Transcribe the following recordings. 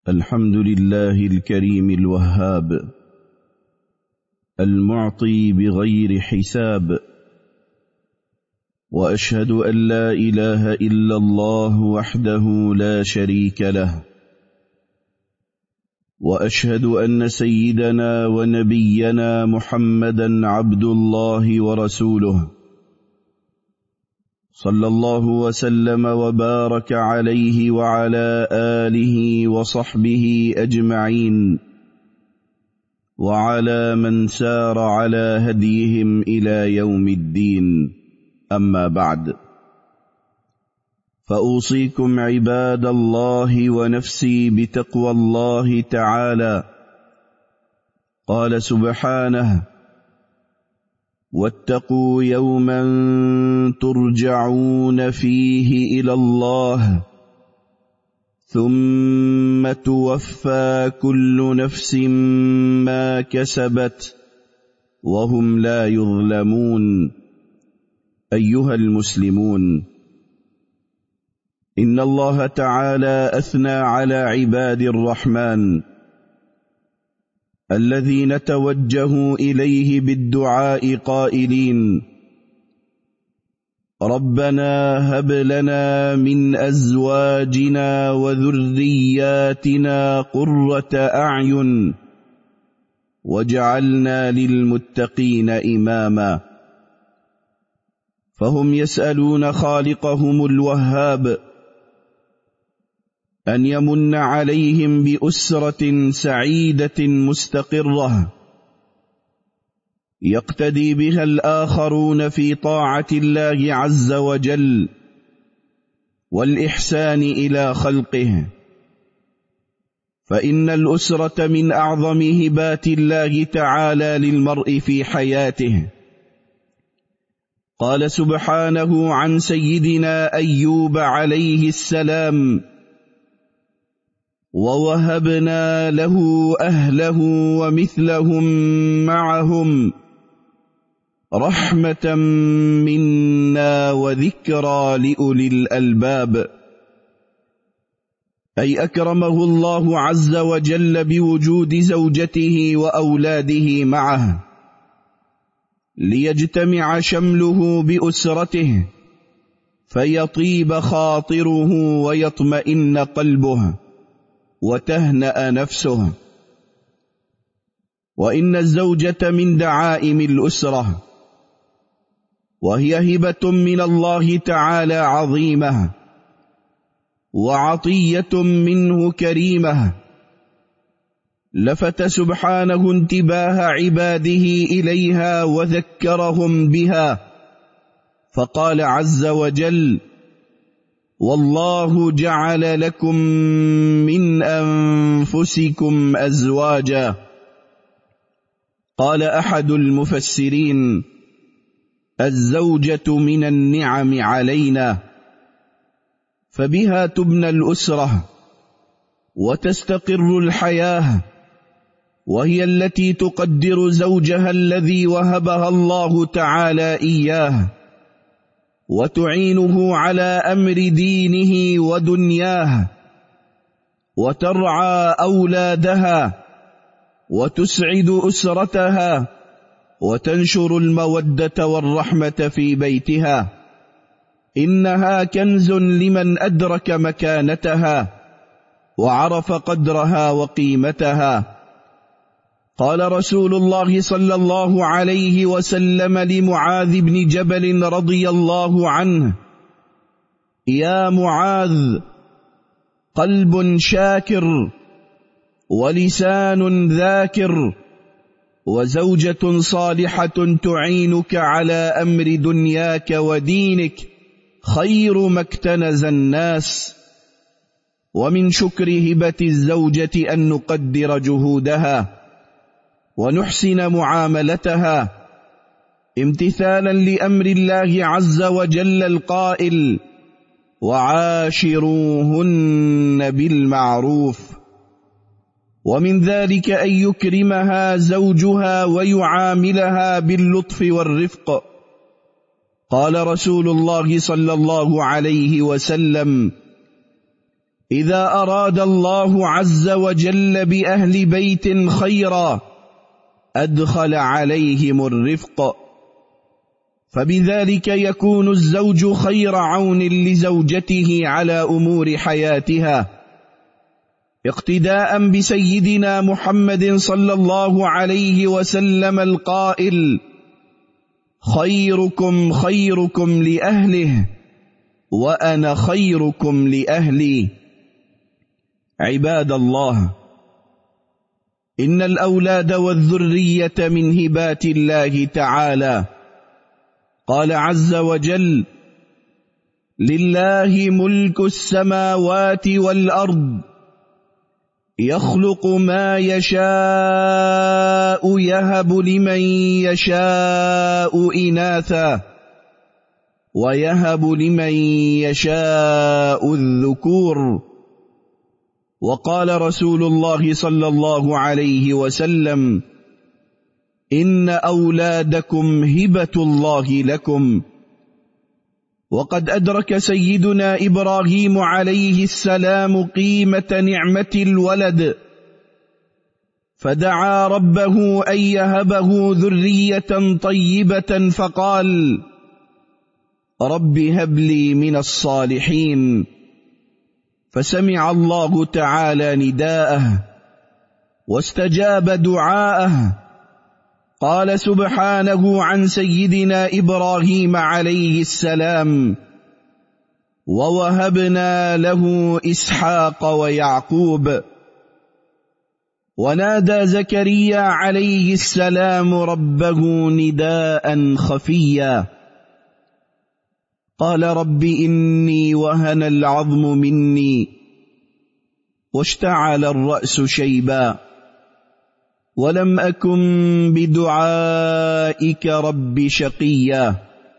الحمد لله الكريم الوهاب المعطي بغير حساب، وأشهد أن لا إله إلا الله وحده لا شريك له، وأشهد أن سيدنا ونبينا محمدا عبد الله ورسوله، صلى الله وسلم وبارك عليه وعلى آله وصحبه أجمعين، وعلى من سار على هديهم إلى يوم الدين. أما بعد، فأوصيكم عباد الله ونفسي بتقوى الله تعالى. قال سبحانه: واتقوا يوما ترجعون فيه إلى الله ثم توفى كل نفس ما كسبت وهم لا يظلمون. أيها المسلمون، إن الله تعالى أثنى على عباد الرحمن الذين توجهوا إليه بالدعاء قائلين: ربنا هب لنا من أزواجنا وذرياتنا قرة أعين واجعلنا للمتقين إماما. فهم يسألون خالقهم الوهاب أن يمن عليهم بأسرة سعيدة مستقرة يقتدي بها الآخرون في طاعة الله عز وجل والإحسان إلى خلقه، فإن الأسرة من أعظم هبات الله تعالى للمرء في حياته. قال سبحانه عن سيدنا أيوب عليه السلام: ووهبنا له أهله ومثلهم معهم رحمة منا وذكرى لأولي الألباب. أي أكرمه الله عز وجل بوجود زوجته وأولاده معه ليجتمع شمله بأسرته فيطيب خاطره ويطمئن قلبه وتهنأ نفسه. وإن الزوجة من دعائم الأسرة، وهي هبة من الله تعالى عظيمة وعطية منه كريمة، لفت سبحانه انتباه عباده إليها وذكرهم بها، فقال عز وجل: والله جعل لكم من أنفسكم أزواجا. قال أحد المفسرين: الزوجة من النعم علينا، فبها تبنى الأسرة وتستقر الحياة، وهي التي تقدر زوجها الذي وهبها الله تعالى إياه، وتعينه على أمر دينه ودنياه، وترعى أولادها، وتسعد أسرتها، وتنشر المودة والرحمة في بيتها. إنها كنز لمن أدرك مكانتها وعرف قدرها وقيمتها. قال رسول الله صلى الله عليه وسلم لمعاذ بن جبل رضي الله عنه: يا معاذ، قلب شاكر ولسان ذاكر وزوجة صالحة تعينك على أمر دنياك ودينك خير ما اكتنز الناس. ومن شكر هبة الزوجة أن نقدر جهودها ونحسن معاملتها امتثالا لأمر الله عز وجل القائل: وعاشروهن بالمعروف. ومن ذلك أن يكرمها زوجها ويعاملها باللطف والرفق. قال رسول الله صلى الله عليه وسلم: إذا أراد الله عز وجل بأهل بيت خيرا أدخل عليهم الرفق، فبذلك يكون الزوج خير عون لزوجته على أمور حياتها، اقتداء بسيدنا محمد صلى الله عليه وسلم القائل: خيركم خيركم لأهله وأنا خيركم لأهلي. عباد الله، إن الأولاد والذرية من هبات الله تعالى. قال عز وجل: لله ملك السماوات والأرض يخلق ما يشاء يهب لمن يشاء إناثا ويهب لمن يشاء الذكور. وقال رسول الله صلى الله عليه وسلم: إن أولادكم هبة الله لكم. وقد أدرك سيدنا إبراهيم عليه السلام قيمة نعمة الولد، فدعا ربه أن يهبه ذرية طيبة، فقال: رب هب لي من الصالحين. فسمع الله تعالى نداءه واستجاب دعاءه. قال سبحانه عن سيدنا إبراهيم عليه السلام: ووهبنا له إسحاق ويعقوب. ونادى زكريا عليه السلام ربه نداء خفيا، قال: رب إني وهن العظم مني واشتعل الرأس شيبا ولم أكن بدعائك رب شقيا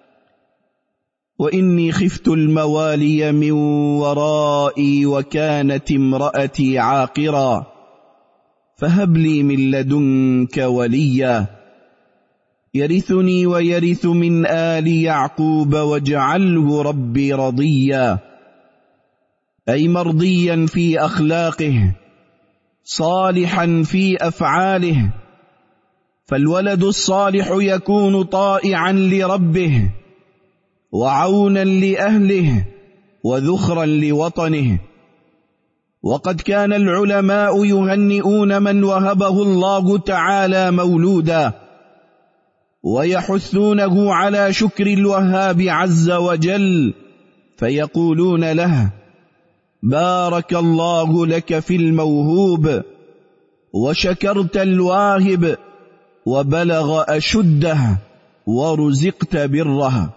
وإني خفت الموالي من ورائي وكانت امرأتي عاقرا فهب لي من لدنك وليا يرثني ويرث من آل يعقوب واجعله ربي رضيا، أي مرضيا في أخلاقه صالحا في أفعاله. فالولد الصالح يكون طائعا لربه وعونا لأهله وذخرا لوطنه. وقد كان العلماء يهنئون من وهبه الله تعالى مولودا، ويحثونه على شكر الوهاب عز وجل، فيقولون له: بارك الله لك في الموهوب وشكرت الواهب وبلغ أشده ورزقت بره.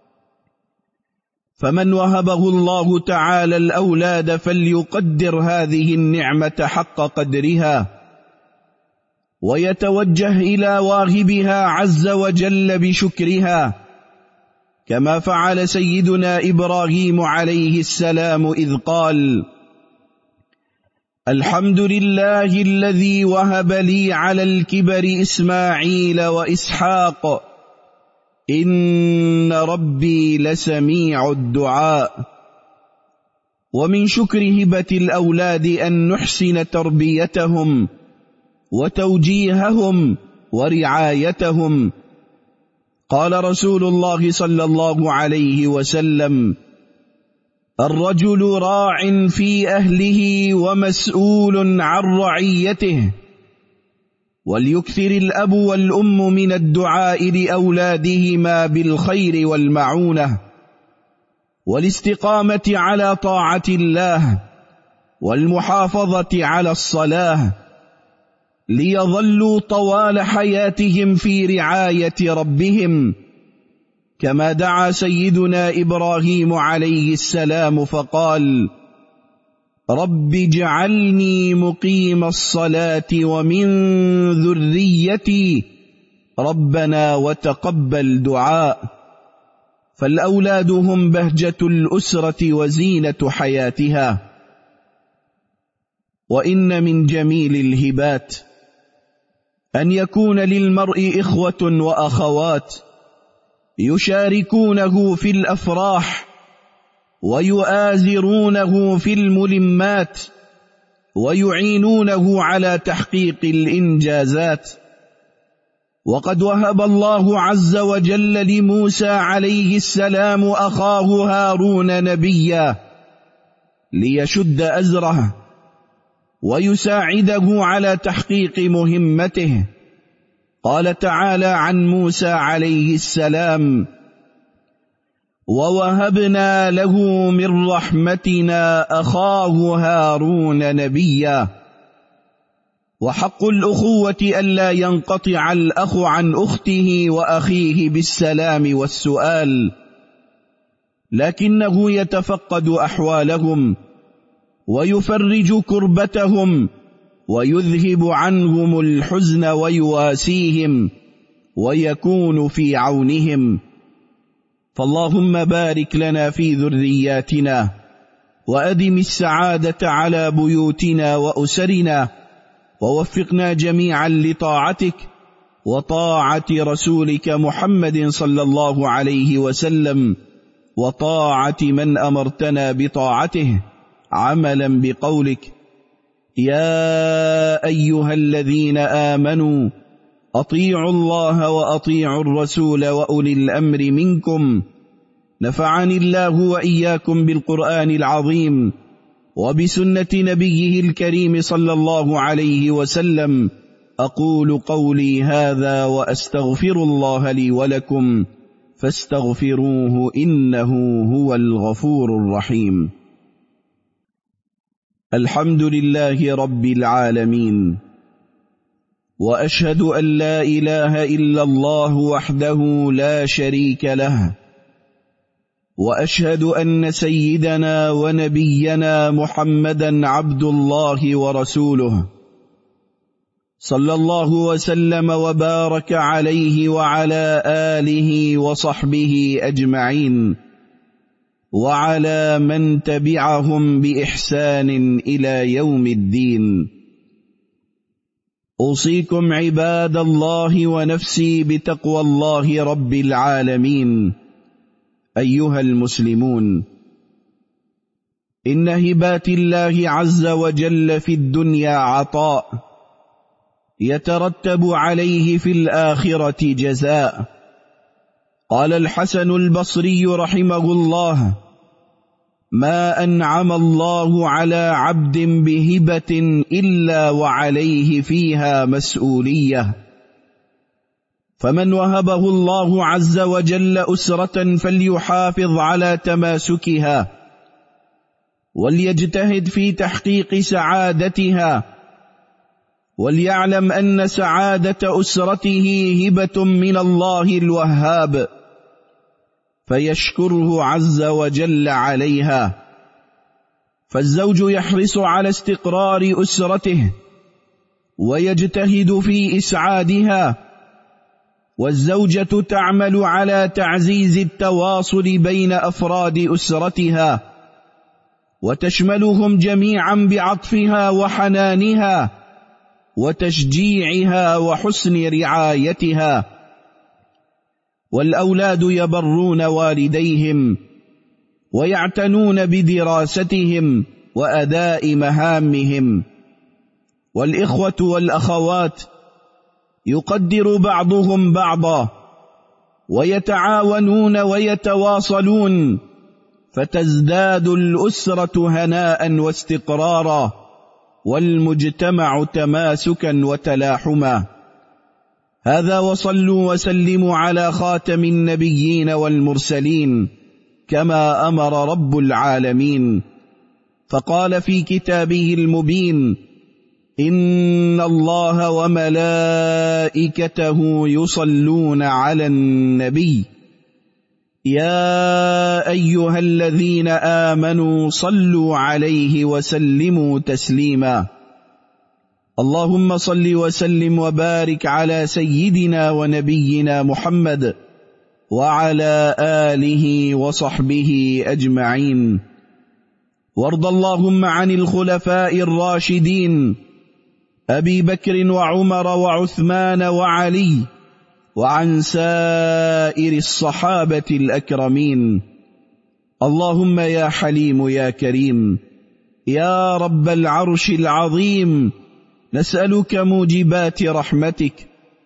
فمن وهبه الله تعالى الأولاد فليقدر هذه النعمة حق قدرها، ويتوجه إلى واهبها عز وجل بشكرها، كما فعل سيدنا إبراهيم عليه السلام إذ قال: الحمد لله الذي وهب لي على الكبر إسماعيل وإسحاق إن ربي لسميع الدعاء. ومن شكر هبة الأولاد أن نحسن تربيتهم وتوجيههم ورعايتهم. قال رسول الله صلى الله عليه وسلم: الرجل راع في أهله ومسؤول عن رعيته. وليكثر الأب والأم من الدعاء لأولادهما بالخير والمعونة والاستقامة على طاعة الله والمحافظة على الصلاة، ليظلوا طوال حياتهم في رعاية ربهم، كما دعا سيدنا إبراهيم عليه السلام فقال: رب اجعلني مقيم الصلاة ومن ذريتي ربنا وتقبل دعاء. فالأولاد هم بهجة الأسرة وزينة حياتها. وإن من جميل الهبات أن يكون للمرء إخوة وأخوات يشاركونه في الأفراح ويؤازرونه في الملمات ويعينونه على تحقيق الإنجازات. وقد وهب الله عز وجل لموسى عليه السلام أخاه هارون نبيا ليشد أزره ويساعده على تحقيق مهمته. قال تعالى عن موسى عليه السلام: ووهبنا له من رحمتنا أخاه هارون نبيا. وحق الأخوة ألا ينقطع الأخ عن أخته وأخيه بالسلام والسؤال، لكنه يتفقد أحوالهم ويفرج كربتهم ويذهب عنهم الحزن ويواسيهم ويكون في عونهم. فاللهم بارك لنا في ذرياتنا وأدم السعادة على بيوتنا وأسرنا، ووفقنا جميعا لطاعتك وطاعة رسولك محمد صلى الله عليه وسلم، وطاعة من أمرتنا بطاعته عملا بقولك: يا أيها الذين آمنوا أطيعوا الله وأطيعوا الرسول وأولي الأمر منكم. نفعني الله وإياكم بالقرآن العظيم وبسنة نبيه الكريم صلى الله عليه وسلم. أقول قولي هذا وأستغفر الله لي ولكم فاستغفروه إنه هو الغفور الرحيم. الحمد لله رب العالمين، وأشهد أن لا إله إلا الله وحده لا شريك له، وأشهد أن سيدنا ونبينا محمدا عبد الله ورسوله، صلى الله وسلم وبارك عليه وعلى آله وصحبه أجمعين، وعلى من تبعهم بإحسان إلى يوم الدين. أوصيكم عباد الله ونفسي بتقوى الله رب العالمين. أيها المسلمون، إن هبات الله عز وجل في الدنيا عطاء يترتب عليه في الآخرة جزاء. قال الحسن البصري رحمه الله: ما أنعم الله على عبد بهبة إلا وعليه فيها مسؤولية. فمن وهبه الله عز وجل أسرة فليحافظ على تماسكها وليجتهد في تحقيق سعادتها، وليعلم أن سعادة أسرته هبة من الله الوهاب، فيشكره عز وجل عليها. فالزوج يحرص على استقرار أسرته ويجتهد في إسعادها، والزوجة تعمل على تعزيز التواصل بين أفراد أسرتها وتشملهم جميعا بعطفها وحنانها وتشجيعها وحسن رعايتها. والأولاد يبرون والديهم ويعتنون بدراستهم وأداء مهامهم، والإخوة والأخوات يقدر بعضهم بعضا ويتعاونون ويتواصلون، فتزداد الأسرة هناء واستقرارا والمجتمع تماسكا وتلاحما. هذا، وصلوا وسلموا على خاتم النبيين والمرسلين كما أمر رب العالمين، فقال في كتابه المبين: إن الله وملائكته يصلون على النبي يا أيها الذين آمنوا صلوا عليه وسلموا تسليما. اللهم صل وسلم وبارك على سيدنا ونبينا محمد وعلى آله وصحبه أجمعين. وارض اللهم عن الخلفاء الراشدين أبي بكر وعمر وعثمان وعلي، وعن سائر الصحابة الأكرمين. اللهم يا حليم يا كريم يا رب العرش العظيم، نسألك موجبات رحمتك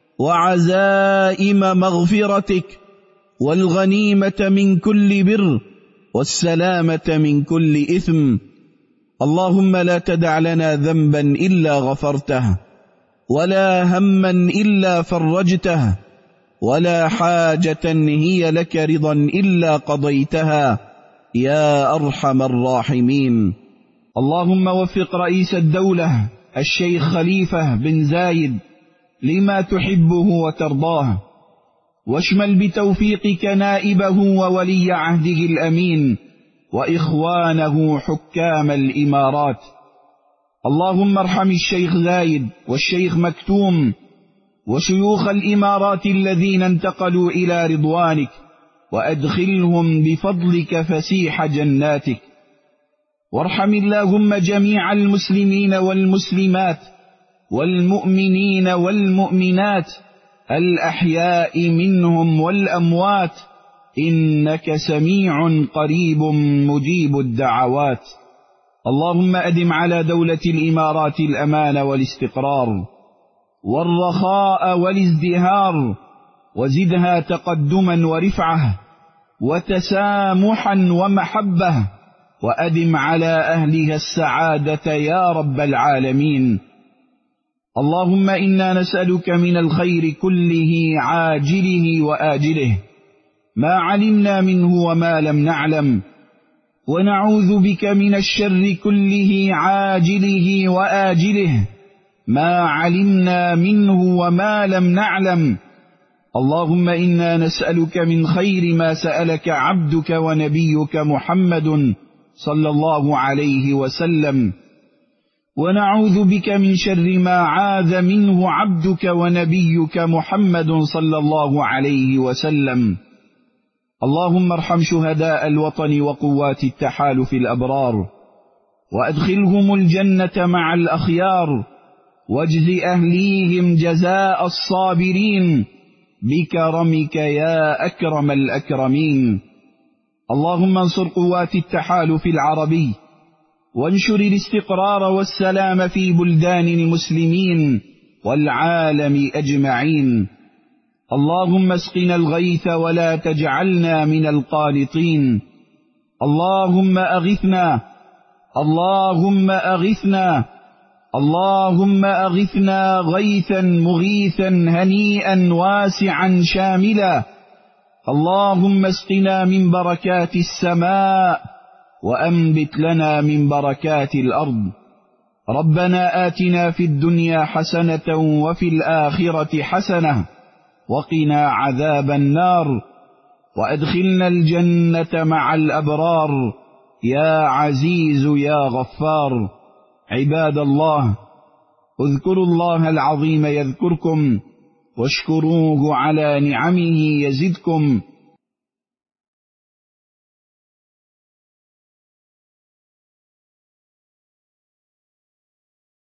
وعزائم مغفرتك والغنيمة من كل بر والسلامة من كل إثم. اللهم لا تدع لنا ذنبا إلا غفرته، ولا هما إلا فرجته، ولا حاجة هي لك رضا إلا قضيتها يا أرحم الراحمين. اللهم وفق رئيس الدولة الشيخ خليفة بن زايد لما تحبه وترضاه، واشمل بتوفيقك نائبه وولي عهده الأمين وإخوانه حكام الإمارات. اللهم ارحم الشيخ زايد والشيخ مكتوم وشيوخ الإمارات الذين انتقلوا إلى رضوانك، وأدخلهم بفضلك فسيح جناتك. وارحم اللهم جميع المسلمين والمسلمات والمؤمنين والمؤمنات الأحياء منهم والأموات، إنك سميع قريب مجيب الدعوات. اللهم أدم على دولة الإمارات الأمان والاستقرار والرخاء والازدهار، وزدها تقدما ورفعة وتسامحا ومحبة، وأدم على أهلها السعادة يا رب العالمين. اللهم إنا نسألك من الخير كله عاجله وآجله ما علمنا منه وما لم نعلم، ونعوذ بك من الشر كله عاجله وآجله ما علمنا منه وما لم نعلم. اللهم إنا نسألك من خير ما سألك عبدك ونبيك محمد صلى الله عليه وسلم، ونعوذ بك من شر ما عاذ منه عبدك ونبيك محمد صلى الله عليه وسلم. اللهم ارحم شهداء الوطن وقوات التحالف الأبرار، وأدخلهم الجنة مع الأخيار، واجز أهليهم جزاء الصابرين بكرمك يا أكرم الأكرمين. اللهم انصر قوات التحالف العربي، وانشر الاستقرار والسلام في بلدان المسلمين والعالم أجمعين. اللهم اسقنا الغيث ولا تجعلنا من القانطين. اللهم أغثنا، اللهم أغثنا، اللهم أغثنا غيثا مغيثا هنيئا واسعا شاملا. اللهم اسقنا من بركات السماء، وأنبت لنا من بركات الأرض. ربنا آتنا في الدنيا حسنة وفي الآخرة حسنة وقنا عذاب النار، وأدخلنا الجنة مع الأبرار يا عزيز يا غفار. عباد الله، اذكروا الله العظيم يذكركم، واشكروه على نعمه يزدكم،